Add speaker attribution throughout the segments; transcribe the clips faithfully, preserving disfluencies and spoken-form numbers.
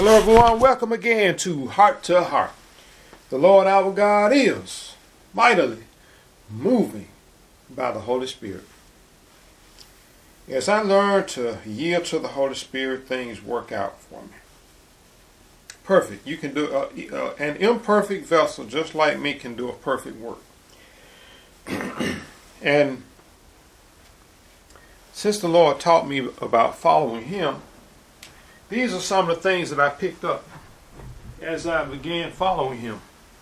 Speaker 1: Hello everyone, welcome again to Heart to Heart. The Lord our God is mightily moving by the Holy Spirit. As I learn to yield to the Holy Spirit, things work out for me. Perfect. You can do uh, uh, an imperfect vessel just like me can do a perfect work. And since the Lord taught me about following Him, these are some of the things that I picked up as I began following Him.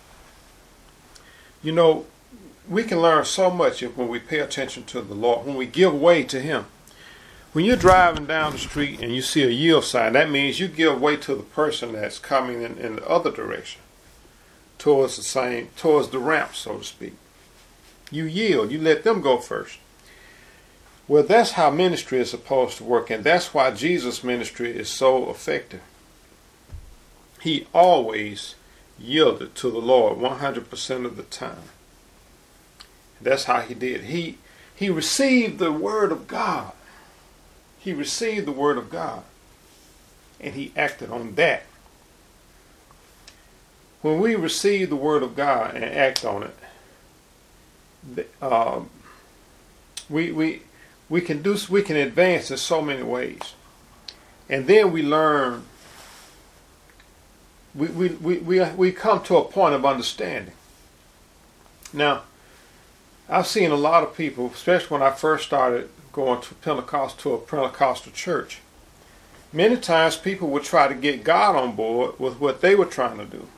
Speaker 1: You know, we can learn so much when we pay attention to the Lord, when we give way to Him. When you're driving down the street and you see a yield sign, that means you give way to the person that's coming in, in the other direction, towards the same, towards the ramp, so to speak. You yield, you let them go first. Well, that's how ministry is supposed to work, and that's why Jesus' ministry is so effective. He always yielded to the Lord one hundred percent of the time. That's how he did. He, he received the Word of God. He received the Word of God, and he acted on that. When we receive the Word of God and act on it, uh, we we we can do we can advance in so many ways, and then we learn. We we we we, we come to a point of understanding. Now, I've seen a lot of people, especially when I first started going to Pentecost to a Pentecostal church. Many times people would try to get God on board with what they were trying to do.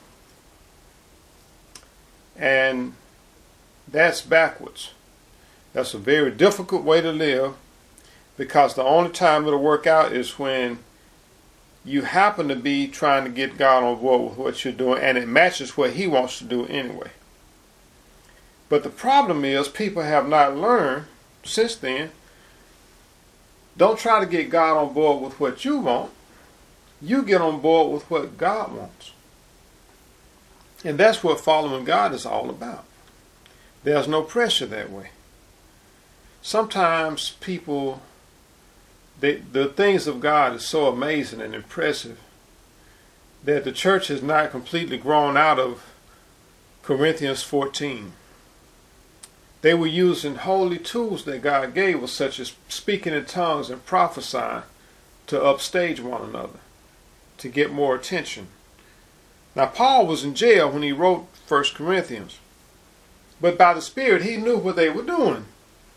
Speaker 1: And that's backwards. That's a very difficult way to live, because the only time it'll work out is when you happen to be trying to get God on board with what you're doing and it matches what He wants to do anyway. But the problem is people have not learned since then. Don't try to get God on board with what you want. You get on board with what God wants. And that's what following God is all about. There's no pressure that way. Sometimes people, they, the things of God is so amazing and impressive that the church has not completely grown out of Corinthians fourteen. They were using holy tools that God gave us, such as speaking in tongues and prophesying, to upstage one another, to get more attention. Now, Paul was in jail when he wrote First Corinthians, but by the Spirit he knew what they were doing.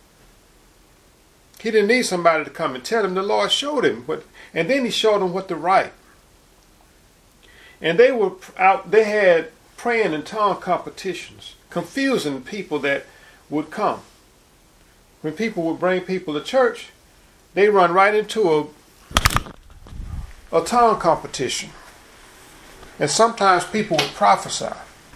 Speaker 1: He didn't need somebody to come and tell him. The Lord showed him what, and then He showed him what to write. And they were out. They had praying in tongue competitions, confusing people that would come. When people would bring people to church, they run right into a a tongue competition. And sometimes people would prophesy.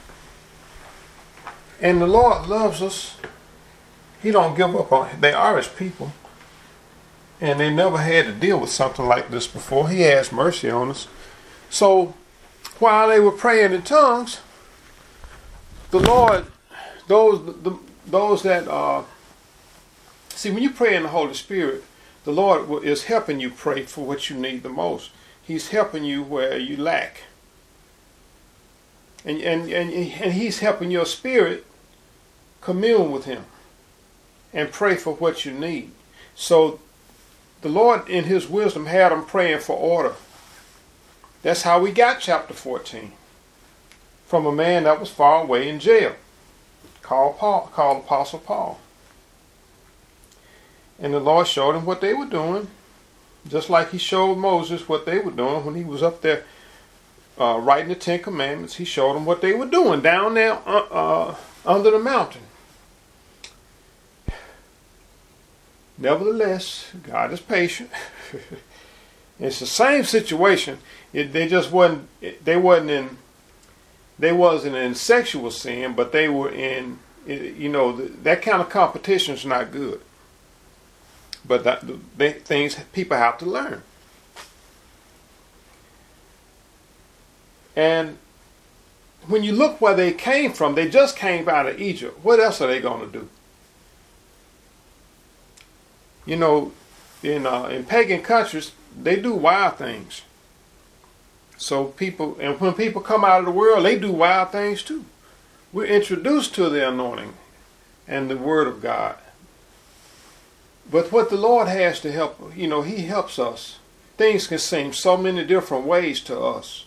Speaker 1: And the Lord loves us. He don't give up on it. They are His people. And they never had to deal with something like this before. He has mercy on us. So while they were praying in tongues, the Lord, those the Those that uh, see, when you pray in the Holy Spirit, the Lord is helping you pray for what you need the most. He's helping you where you lack, and and and, and He's helping your spirit commune with Him and pray for what you need. So the Lord, in His wisdom, had them praying for order. That's how we got chapter fourteen, from a man that was far away in jail, called Paul, called Apostle Paul. And the Lord showed him what they were doing, just like He showed Moses what they were doing when he was up there uh, writing the Ten Commandments. He showed them what they were doing down there uh, uh, under the mountain. Nevertheless, God is patient. It's the same situation. It, they just wasn't. It, they wasn't in. They wasn't in sexual sin, but they were in, you know, that kind of competition is not good. But that, they, things people have to learn. And when you look where they came from, they just came out of Egypt. What else are they going to do? You know, in uh, in pagan countries, they do wild things. So people, and when people come out of the world, they do wild things too. We're introduced to the anointing and the Word of God. But what the Lord has to help, you know, He helps us. Things can seem so many different ways to us.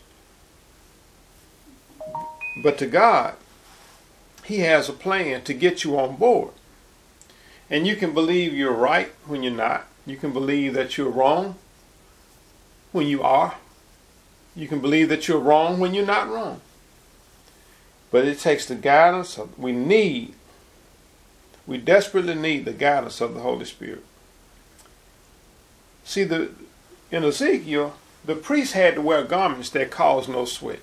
Speaker 1: But to God, He has a plan to get you on board. And you can believe you're right when you're not. You can believe that you're wrong when you are. You can believe that you're wrong when you're not wrong. But it takes the guidance of, we need, we desperately need the guidance of the Holy Spirit. See, the in Ezekiel, the priest had to wear garments that caused no sweat.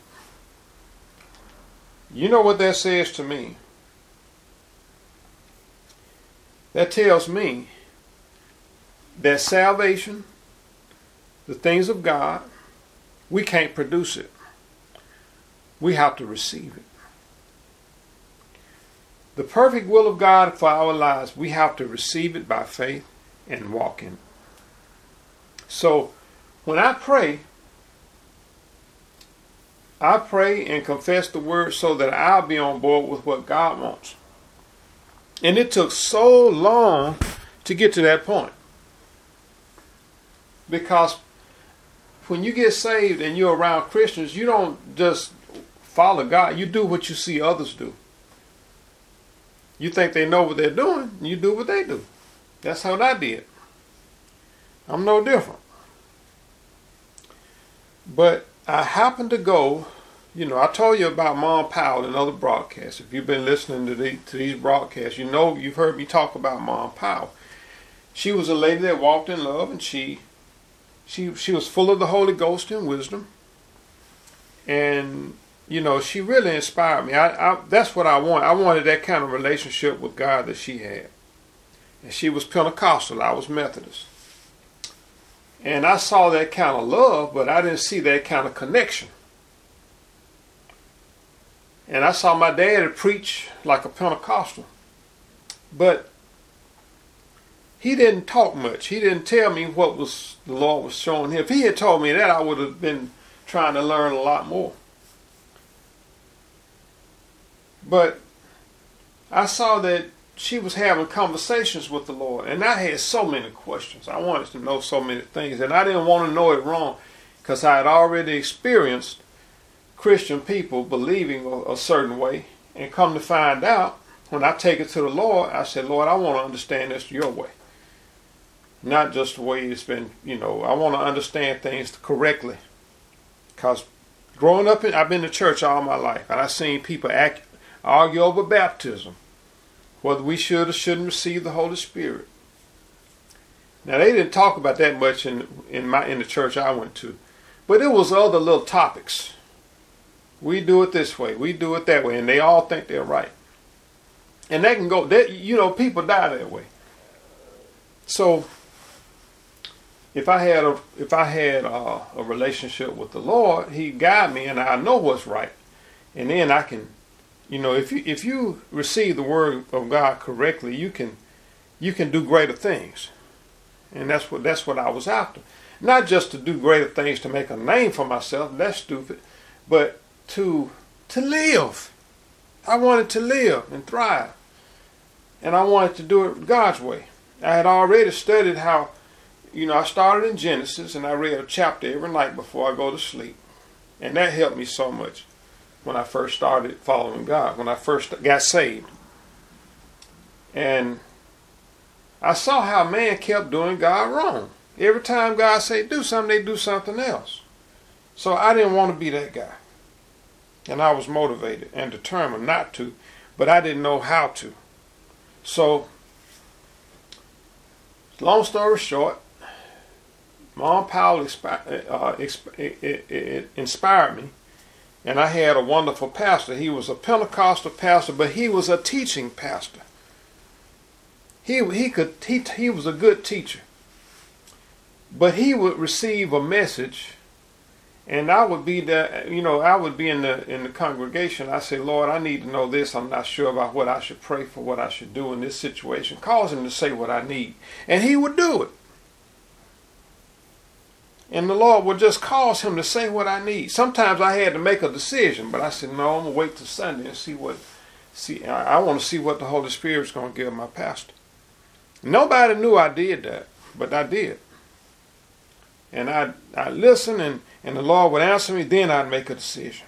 Speaker 1: You know what that says to me? That tells me that salvation, the things of God, we can't produce it. We have to receive it. The perfect will of God for our lives, we have to receive it by faith and walk in it. So, when I pray, I pray and confess the word so that I'll be on board with what God wants. And it took so long to get to that point. Because when you get saved and you're around Christians, you don't just follow God. You do what you see others do. You think they know what they're doing, and you do what they do. That's how I did. I'm no different. But I happened to go, you know, I told you about Mom Powell in other broadcasts. If you've been listening to, the, to these broadcasts, you know, you've heard me talk about Mom Powell. She was a lady that walked in love, and she she she was full of the Holy Ghost and wisdom. And, you know, she really inspired me. I, I that's what I want. I wanted that kind of relationship with God that she had. And she was Pentecostal. I was Methodist. And I saw that kind of love, but I didn't see that kind of connection. And I saw my dad preach like a Pentecostal. But he didn't talk much. He didn't tell me what was the Lord was showing him. If he had told me that, I would have been trying to learn a lot more. But I saw that she was having conversations with the Lord, and I had so many questions. I wanted to know so many things, and I didn't want to know it wrong because I had already experienced Christian people believing a, a certain way, and come to find out, when I take it to the Lord, I said, Lord, I want to understand this your way. Not just the way it's been, you know, I want to understand things correctly. Because growing up, in, I've been to church all my life, and I've seen people act, argue over baptism, whether we should or shouldn't receive the Holy Spirit. Now, they didn't talk about that much in in my in the church I went to, but it was other little topics. We do it this way, we do it that way, and they all think they're right. And that can go, that, you know, people die that way. So, if I had a if I had a, a relationship with the Lord, He'd guide me, and I know what's right, and then I can. You know, if you if you receive the word of God correctly, you can you can do greater things, and that's what that's what I was after. Not just to do greater things to make a name for myself. That's stupid, but to to live. I wanted to live and thrive, and I wanted to do it God's way. I had already studied how, you know, I started in Genesis, and I read a chapter every night before I go to sleep, and that helped me so much. When I first started following God, when I first got saved. And I saw how man kept doing God wrong. Every time God said do something, they do something else. So I didn't want to be that guy. And I was motivated and determined not to, but I didn't know how to. So, long story short, Mom Powell expi- uh, exp- it, it, it inspired me. And I had a wonderful pastor. He was a Pentecostal pastor, but he was a teaching pastor. He he could he he was a good teacher. But he would receive a message, and I would be the you know I would be in the in the congregation. I say, Lord, I need to know this. I'm not sure about what I should pray for, what I should do in this situation. Cause him to say what I need, and he would do it. And the Lord would just cause him to say what I need. Sometimes I had to make a decision, but I said, no, I'm going to wait till Sunday and see what, see, I, I want to see what the Holy Spirit's going to give my pastor. Nobody knew I did that, but I did. And I I listened, and, and the Lord would answer me, then I'd make a decision.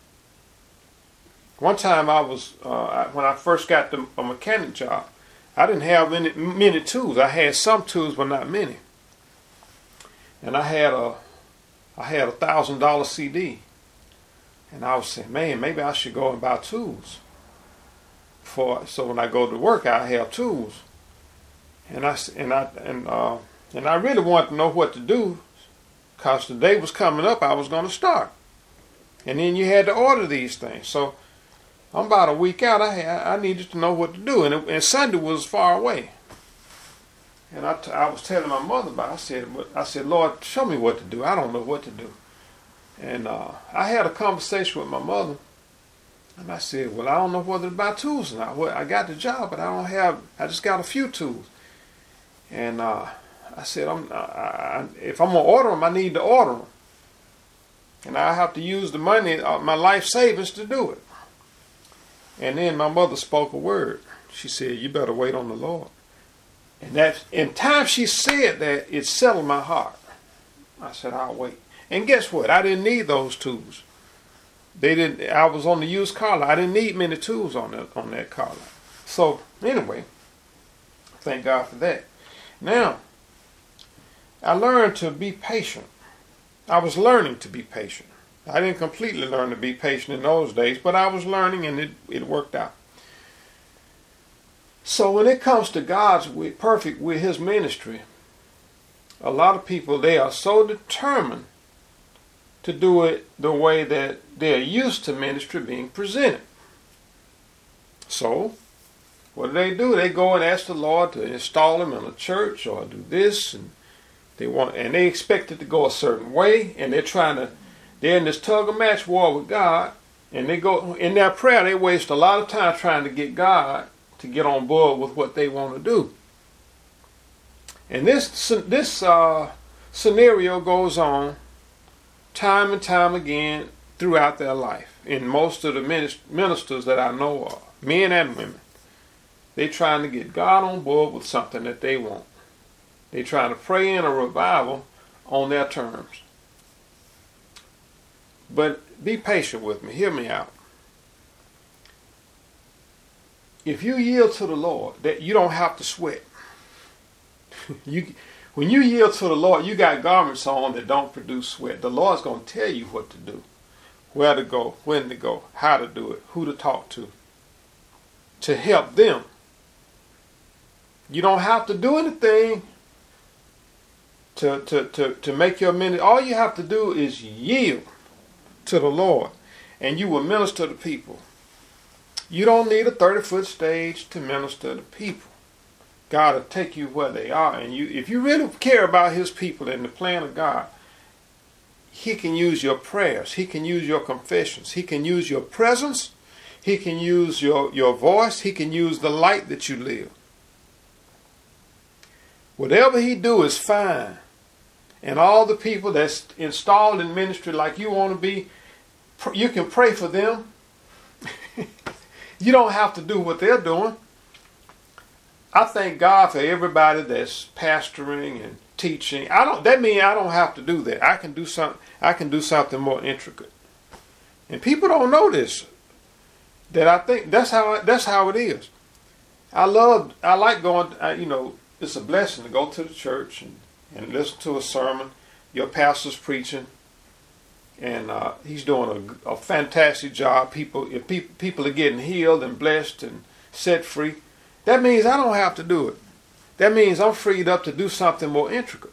Speaker 1: One time I was, uh, when I first got the, a mechanic job, I didn't have any, many tools. I had some tools, but not many. And I had a, I had a thousand dollar C D, and I was saying, man, maybe I should go and buy tools. For so when I go to work, I have tools. And I and I and uh, and I really wanted to know what to do, cause the day was coming up. I was going to start, and then you had to order these things. So I'm about a week out. I had, I needed to know what to do, and it, and Sunday was far away. And I, t- I was telling my mother about it. I said, I said, Lord, show me what to do. I don't know what to do. And uh, I had a conversation with my mother. And I said, well, I don't know whether to buy tools or not. Well, I got the job, but I don't have, I just got a few tools. And uh, I said, I'm, I, I, if I'm going to order them, I need to order them. And I have to use the money, uh, my life savings to do it. And then my mother spoke a word. She said, you better wait on the Lord. And that, in time she said that, it settled my heart. I said, I'll wait. And guess what? I didn't need those tools. They didn't. I was on the used car lot. I didn't need many tools on that on that car lot. So anyway, thank God for that. Now, I learned to be patient. I was learning to be patient. I didn't completely learn to be patient in those days, but I was learning, and it, it worked out. So when it comes to God's way, perfect with his ministry, a lot of people, they are so determined to do it the way that they're used to ministry being presented. So what do they do? They go and ask the Lord to install them in a church or do this, and they want, and they expect it to go a certain way, and they're trying to, they're in this tug of match war with God, and they go in their prayer. They waste a lot of time trying to get God to get on board with what they want to do. And this this uh, scenario goes on time and time again throughout their life. In most of the ministers that I know of, men and women, they trying to get God on board with something that they want. They trying to pray in a revival on their terms. But be patient with me. Hear me out. If you yield to the Lord, that you don't have to sweat. you, when you yield to the Lord, you got garments on that don't produce sweat. The Lord's going to tell you what to do, where to go, when to go, how to do it, who to talk to, to help them. You don't have to do anything to, to, to, to make your ministry. All you have to do is yield to the Lord, and you will minister to people. You don't need a thirty-foot stage to minister to people. God will take you where they are. And you, if you really care about his people and the plan of God, he can use your prayers. He can use your confessions. He can use your presence. He can use your, your voice. He can use the light that you live. Whatever he do is fine. And all the people that's installed in ministry like you want to be, you can pray for them. You don't have to do what they're doing. I thank God for everybody that's pastoring and teaching. I don't. That means I don't have to do that. I can do something. I can do something more intricate. And people don't know this. That I think that's how. That's how it is. I love. I like going. I, you know, it's a blessing to go to the church and, and listen to a sermon. Your pastor's preaching. And uh, he's doing a, a fantastic job. People, if people, people are getting healed and blessed and set free, that means I don't have to do it. That means I'm freed up to do something more intricate.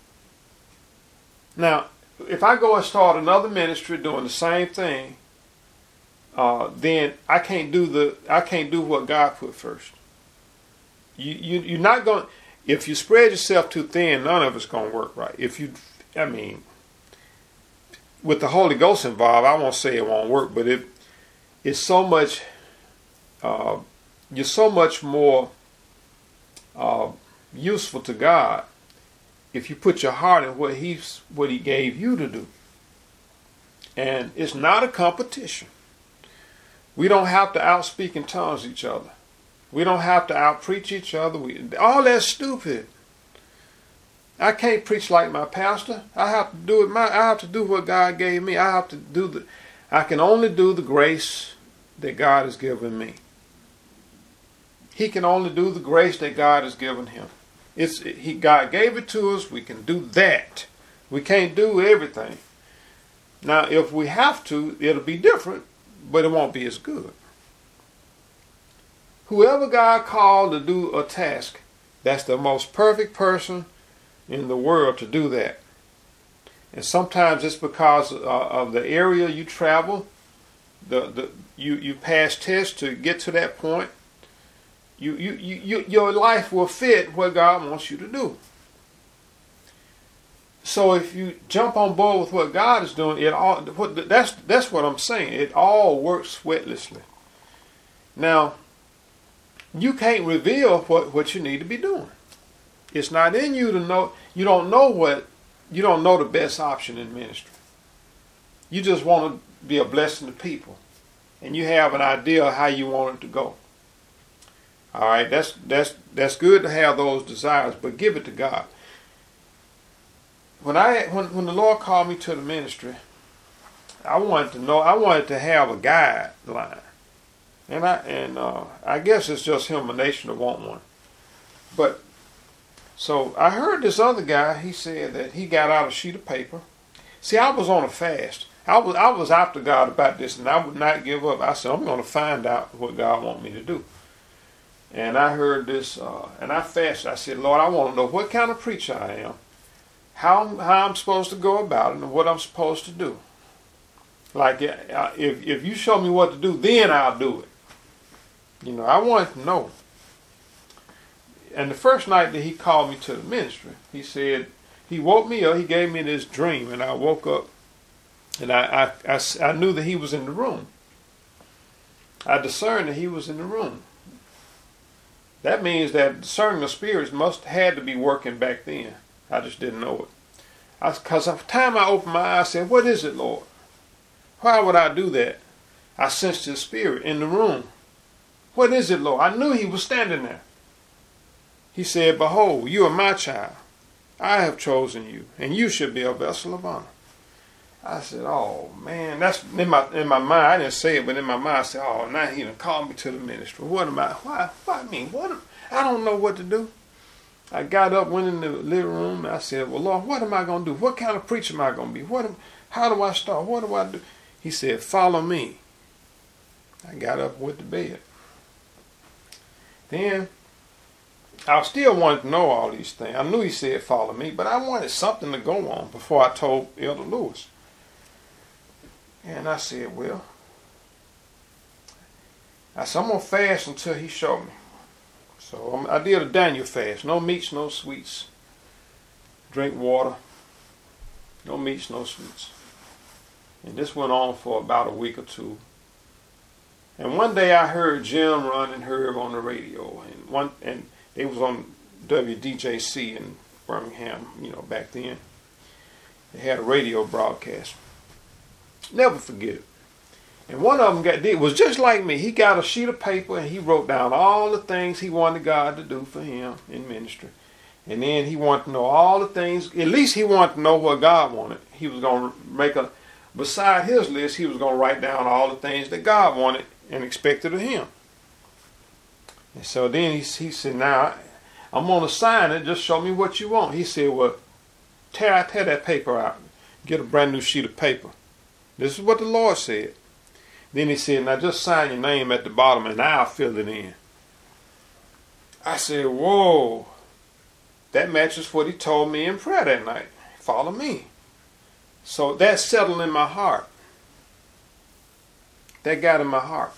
Speaker 1: Now, if I go and start another ministry doing the same thing, uh, then I can't do the I can't do what God put first. You you you're not going. If you spread yourself too thin, none of it's going to work right. If you, I mean. With the Holy Ghost involved, I won't say it won't work, but it it's so much. Uh, you're so much more uh, useful to God if you put your heart in what he's what he gave you to do. And it's not a competition. We don't have to outspeak in tongues each other. We don't have to outpreach each other. We, all that's stupid. I can't preach like my pastor. I have to do it. My I have to do what God gave me. I have to do the. I can only do the grace that God has given me. He can only do the grace that God has given him. It's he. God gave it to us. We can do that. We can't do everything. Now, if we have to, it'll be different, but it won't be as good. Whoever God called to do a task, that's the most perfect person in the world to do that. And sometimes it's because uh, of the area you travel, the the you you pass tests to get to that point. You you you, you your life will fit what God wants you to do. So if you jump on board with what God is doing, it all what that's that's what I'm saying. It all works sweatlessly. Now, you can't reveal what, what you need to be doing. It's not in you to know. You don't know what you don't know the best option in ministry. You just want to be a blessing to people, and you have an idea of how you want it to go. All right, that's that's that's good to have those desires, but give it to God. When I when when the Lord called me to the ministry, I wanted to know. I wanted to have a guideline, and I and uh, I guess it's just human nature to want one. But so I heard this other guy. He said that he got out a sheet of paper. See, I was on a fast. I was I was after God about this, and I would not give up. I said, I'm going to find out what God wants me to do. And I heard this, uh, and I fasted. I said, Lord, I want to know what kind of preacher I am. How, how I'm supposed to go about it and what I'm supposed to do. Like, if, if you show me what to do, then I'll do it. You know, I wanted to know. And the first night that he called me to the ministry, he said, he woke me up, he gave me this dream, and I woke up, and I, I, I, I knew that he was in the room. I discerned that he was in the room. That means that discerning the spirits must had to be working back then. I just didn't know it. Because at the time I opened my eyes, I said, what is it, Lord? Why would I do that? I sensed his spirit in the room. What is it, Lord? I knew he was standing there. He said, behold, you are my child. I have chosen you, and you should be a vessel of honor. I said, oh, man. That's in my in my mind. I didn't say it, but in my mind I said, oh, now he done called me to the ministry. What am I? Why? Why I mean, what? Am, I don't know what to do. I got up, went in the living room, and I said, well, Lord, what am I going to do? What kind of preacher am I going to be? What? Am, how do I start? What do I do? He said, follow me. I got up and went to bed. Then, I still wanted to know all these things. I knew he said follow me, but I wanted something to go on before I told Elder Lewis. And I said, well, I said, I'm going to fast until he showed me. So I did a Daniel fast. No meats, no sweets. Drink water. No meats, no sweets. And this went on for about a week or two. And one day I heard Jim Run and Herb on the radio. And one and they was on W D J C in Birmingham, you know, back then. They had a radio broadcast. Never forget it. And one of them got did was just like me. He got a sheet of paper and he wrote down all the things he wanted God to do for him in ministry. And then he wanted to know all the things. At least he wanted to know what God wanted. He was going to make a, beside his list, he was going to write down all the things that God wanted and expected of him. And so then he, he said, now, I'm going to sign it. Just show me what you want. He said, well, tear, tear that paper out. Get a brand new sheet of paper. This is what the Lord said. Then he said, now just sign your name at the bottom and I'll fill it in. I said, whoa. That matches what he told me in prayer that night. Follow me. So that settled in my heart. That got in my heart.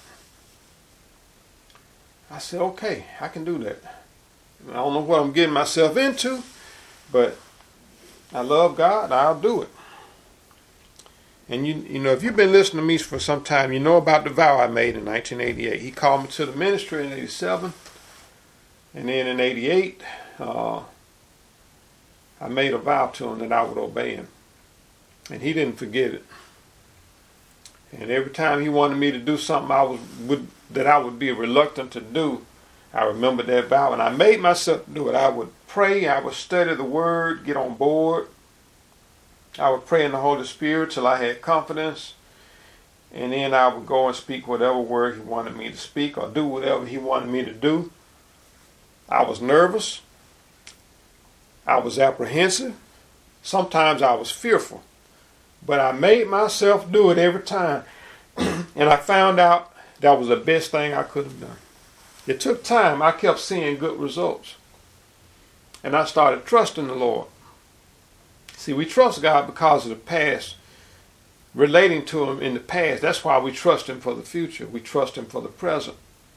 Speaker 1: I said, okay, I can do that. I don't know what I'm getting myself into, but I love God. I'll do it. And you you know, if you've been listening to me for some time, you know about the vow I made in nineteen eighty-eight. He called me to the ministry in eighty-seven. And then in eighty-eight, uh, I made a vow to him that I would obey him. And he didn't forget it. And every time he wanted me to do something I was would, that I would be reluctant to do, I remembered that vow, and I made myself do it. I would pray, I would study the Word, get on board. I would pray in the Holy Spirit till I had confidence, and then I would go and speak whatever word he wanted me to speak or do whatever he wanted me to do. I was nervous. I was apprehensive. Sometimes I was fearful. But I made myself do it every time. And I found out that was the best thing I could have done. It took time. I kept seeing good results. And I started trusting the Lord. See, we trust God because of the past, relating to him in the past. That's why we trust him for the future. We trust him for the present.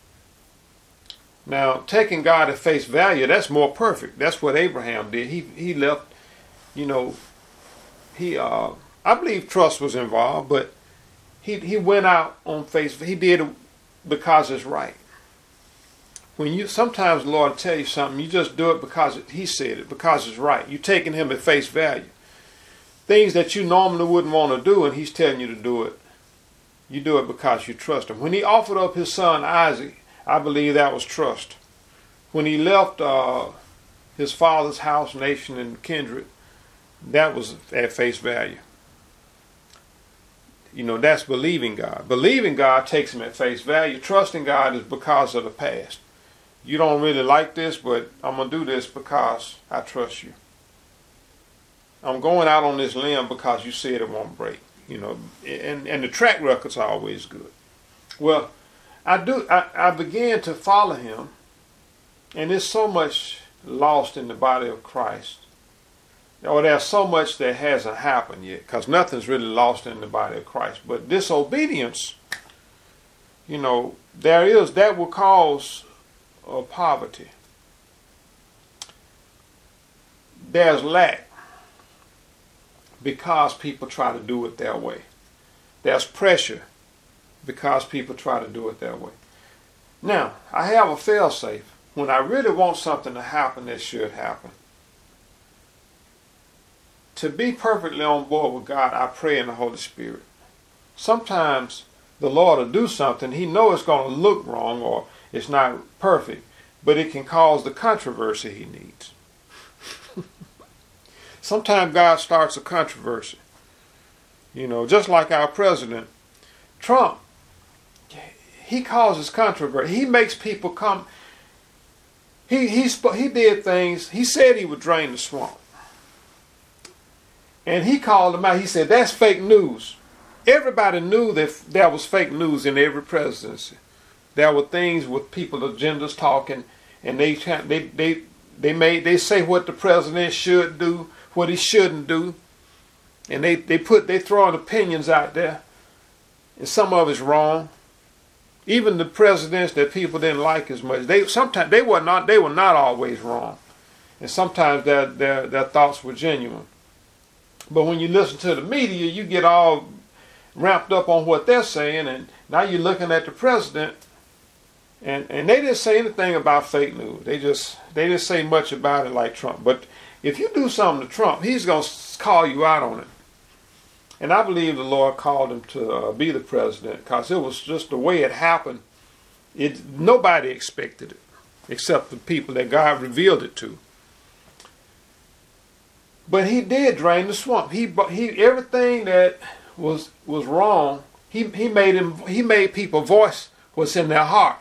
Speaker 1: Now, taking God at face value, that's more perfect. That's what Abraham did. He he left, you know, he uh I believe trust was involved, but he he went out on face. He did it because it's right. When you sometimes the Lord will tell you something, you just do it because it, he said it, because it's right. You're taking him at face value. Things that you normally wouldn't want to do, and he's telling you to do it. You do it because you trust him. When he offered up his son Isaac, I believe that was trust. When he left uh, his father's house, nation, and kindred, that was at face value. You know, that's believing God. Believing God takes him at face value. Trusting God is because of the past. You don't really like this, but I'm going to do this because I trust you. I'm going out on this limb because you said it won't break. You know, and, and the track records are always good. Well, I do. I, I began to follow him, and there's so much lost in the body of Christ. Or there's so much that hasn't happened yet, because nothing's really lost in the body of Christ. But disobedience, you know, there is, that will cause uh, poverty. There's lack because people try to do it their way. There's pressure because people try to do it their way. Now, I have a fail-safe. When I really want something to happen, it should happen. To be perfectly on board with God, I pray in the Holy Spirit. Sometimes the Lord will do something. He knows it's going to look wrong or it's not perfect, but it can cause the controversy he needs. Sometimes God starts a controversy. You know, just like our president, Trump, he causes controversy. He makes people come. He, he, he did things. He said he would drain the swamp. And he called them out. He said, that's fake news. Everybody knew that there was fake news in every presidency. There were things with people, agendas talking, and they they they they made they say what the president should do, what he shouldn't do, and they they put they throwing opinions out there, and some of it's wrong. Even the presidents that people didn't like as much, they sometimes they were not they were not always wrong, and sometimes their their their thoughts were genuine. But when you listen to the media, you get all ramped up on what they're saying, and now you're looking at the president, and, and they didn't say anything about fake news. They just they didn't say much about it like Trump. But if you do something to Trump, he's going to call you out on it. And I believe the Lord called him to uh, be the president because it was just the way it happened. It nobody expected it except the people that God revealed it to. But he did drain the swamp. He he everything that was was wrong. He he made him he made people voice what's in their heart.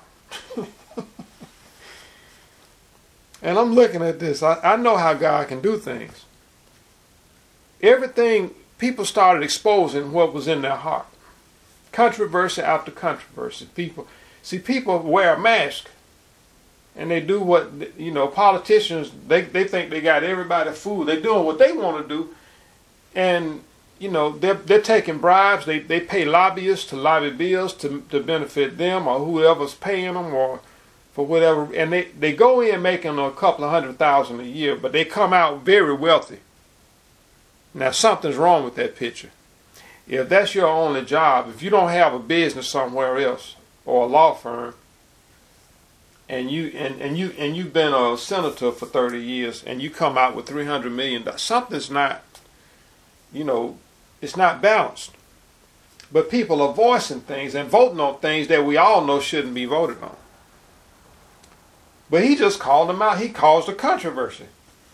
Speaker 1: And I'm looking at this. I, I know how God can do things. Everything, people started exposing what was in their heart. Controversy after controversy. People see people wear a mask. And they do what, you know, politicians, they, they think they got everybody fooled. They're doing what they want to do. And, you know, they're, they're taking bribes. They, they pay lobbyists to lobby bills to, to benefit them or whoever's paying them or for whatever. And they, they go in making a couple of hundred thousand a year, but they come out very wealthy. Now, something's wrong with that picture. If that's your only job, if you don't have a business somewhere else or a law firm, and you and, and you and you've been a senator for thirty years, and you come out with three hundred million dollars. Something's not, you know, it's not balanced. But people are voicing things and voting on things that we all know shouldn't be voted on. But he just called them out. He caused a controversy.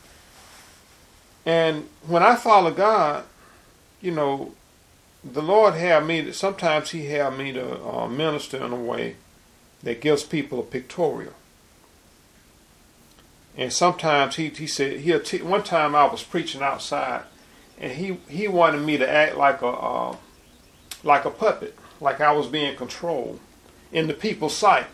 Speaker 1: And when I follow God, you know, the Lord had me, sometimes he had me to uh, minister in a way that gives people a pictorial. And sometimes he, he said, he'll t- one time I was preaching outside, and he, he wanted me to act like a, uh, like a puppet, like I was being controlled in the people's sight.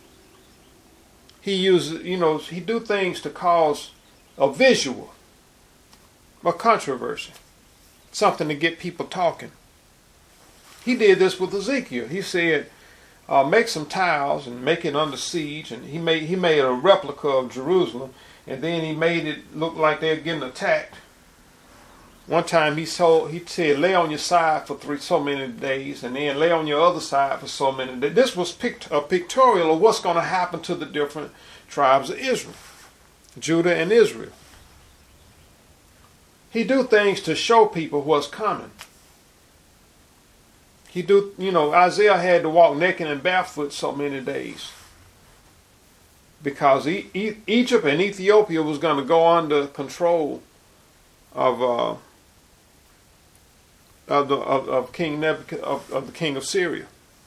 Speaker 1: He uses, you know, he do things to cause a visual, a controversy, something to get people talking. He did this with Ezekiel. He said, uh, make some tiles and make it under siege. And he made he made a replica of Jerusalem, and then he made it look like they're getting attacked. One time he told, he said, lay on your side for three so many days, and then lay on your other side for so many days. This was pict- a pictorial of what's going to happen to the different tribes of Israel, Judah and Israel. He do things to show people what's coming. He do, you know, Isaiah had to walk naked and barefoot so many days because e- e- Egypt and Ethiopia was going to go under control of uh, of the of, of King Nebuchadnezzar, of, of the king of Syria.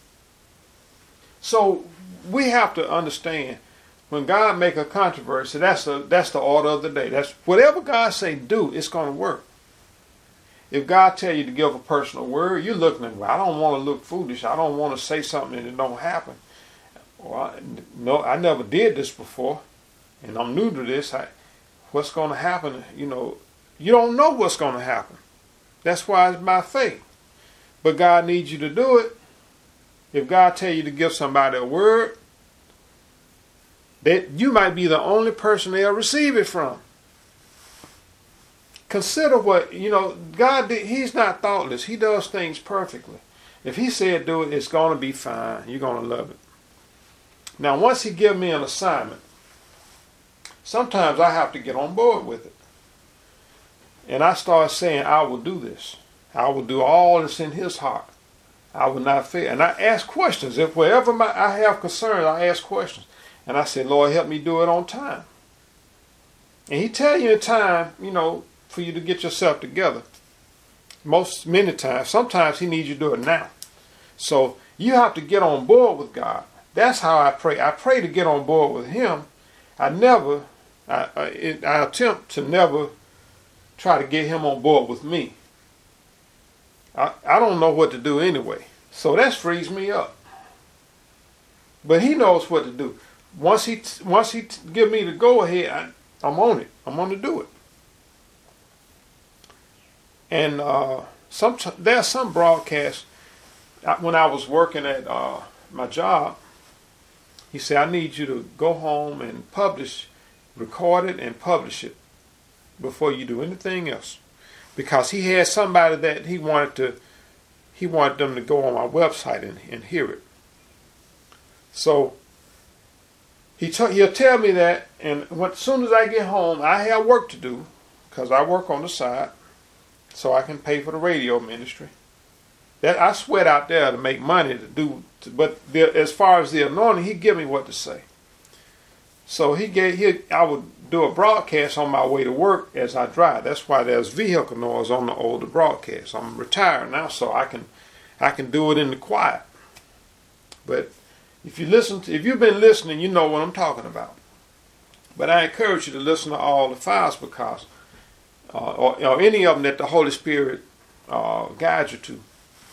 Speaker 1: So we have to understand, when God make a controversy, that's a, that's the order of the day. That's whatever God say do, it's going to work. If God tell you to give a personal word, you're looking at, well, I don't want to look foolish. I don't want to say something and it don't happen. Well, I, no, I never did this before, and I'm new to this. I, what's going to happen? You know, you don't know what's going to happen. That's why it's by faith. But God needs you to do it. If God tell you to give somebody a word, that you might be the only person they'll receive it from. Consider what, you know, God, he's not thoughtless. He does things perfectly. If he said do it, it's going to be fine. You're going to love it. Now, once he give me an assignment, sometimes I have to get on board with it. And I start saying, I will do this. I will do all that's in his heart. I will not fail. And I ask questions. If wherever my, I have concerns, I ask questions. And I say, Lord, help me do it on time. And he tell you in time, you know, for you to get yourself together. Most, many times, sometimes he needs you to do it now. So you have to get on board with God. That's how I pray. I pray to get on board with him. I never, I, I, I attempt to never try to get him on board with me. I, I don't know what to do anyway. So that frees me up. But he knows what to do. Once he once he give me the go ahead, I, I'm on it. I'm going to do it. And uh, some there are some broadcasts. When I was working at uh, my job, he said, I need you to go home and publish, record it and publish it before you do anything else. Because he had somebody that he wanted to, he wanted them to go on my website and, and hear it. So he t- he'll tell me that, and when, as soon as I get home, I have work to do, because I work on the side, so I can pay for the radio ministry. That I sweat out there to make money to do, to, but the, as far as the anointing, he give me what to say. So he gave, he, I would do a broadcast on my way to work as I drive. That's why there's vehicle noise on the older broadcast. I'm retired now, so I can, I can do it in the quiet. But if you listen, to, if you've been listening, you know what I'm talking about. But I encourage you to listen to all the files, because, uh, or, or any of them that the Holy Spirit uh, guides you to.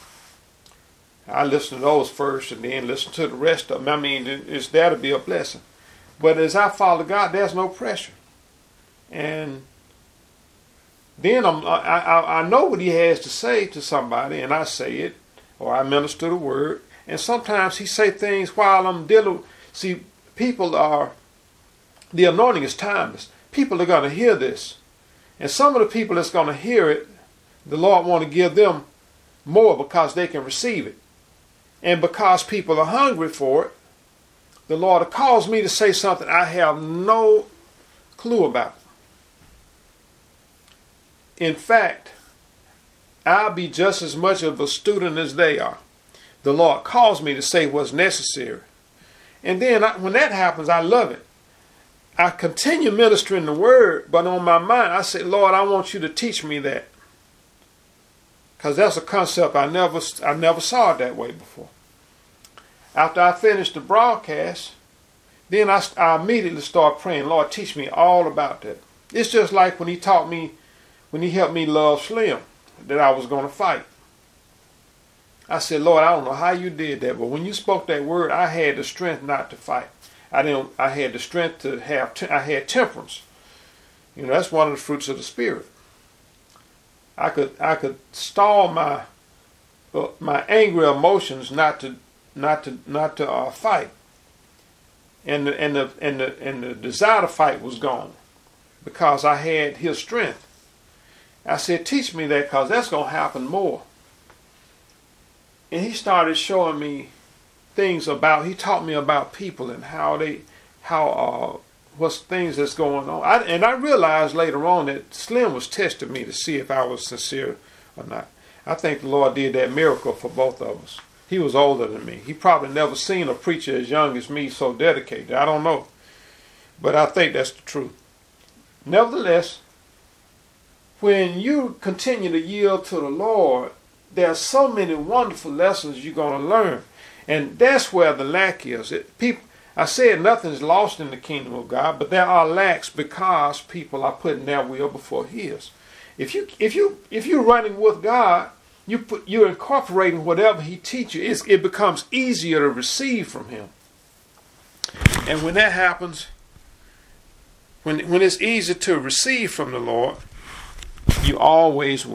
Speaker 1: I listen to those first, and then listen to the rest of them. I mean, it's there to be a blessing. But as I follow God, there's no pressure. And then I'm, I, I, I know what he has to say to somebody, and I say it, or I minister the word. And sometimes he say things while I'm dealing. See, people are, the anointing is timeless. People are going to hear this. And some of the people that's going to hear it, the Lord want to give them more because they can receive it. And because people are hungry for it, the Lord will cause me to say something I have no clue about. In fact, I'll be just as much of a student as they are. The Lord calls me to say what's necessary. And then I, when that happens, I love it. I continue ministering the word, but on my mind, I say, Lord, I want you to teach me that. Because that's a concept I never, I never saw it that way before. After I finished the broadcast, then I, I immediately start praying, Lord, teach me all about that. It's just like when he taught me, when he helped me love Slim, that I was going to fight. I said, Lord, I don't know how you did that, but when you spoke that word, I had the strength not to fight. I didn't. I had the strength to have. I had temperance. You know, that's one of the fruits of the Spirit. I could. I could stall my uh, my angry emotions not to not to not to uh, fight. And the and the and the and the desire to fight was gone because I had His strength. I said, teach me that, because that's going to happen more. And he started showing me things about, he taught me about people and how they, how, uh, what's things that's going on. I, and I realized later on that Slim was testing me to see if I was sincere or not. I think the Lord did that miracle for both of us. He was older than me. He probably never seen a preacher as young as me so dedicated. I don't know. But I think that's the truth. Nevertheless, when you continue to yield to the Lord, there are so many wonderful lessons you're going to learn. And that's where the lack is. It, people, I said nothing's lost in the kingdom of God, but there are lacks because people are putting their will before His. If you if you if you're running with God, you put you're incorporating whatever He teaches you. It's, it becomes easier to receive from Him. And when that happens, when when it's easy to receive from the Lord, you always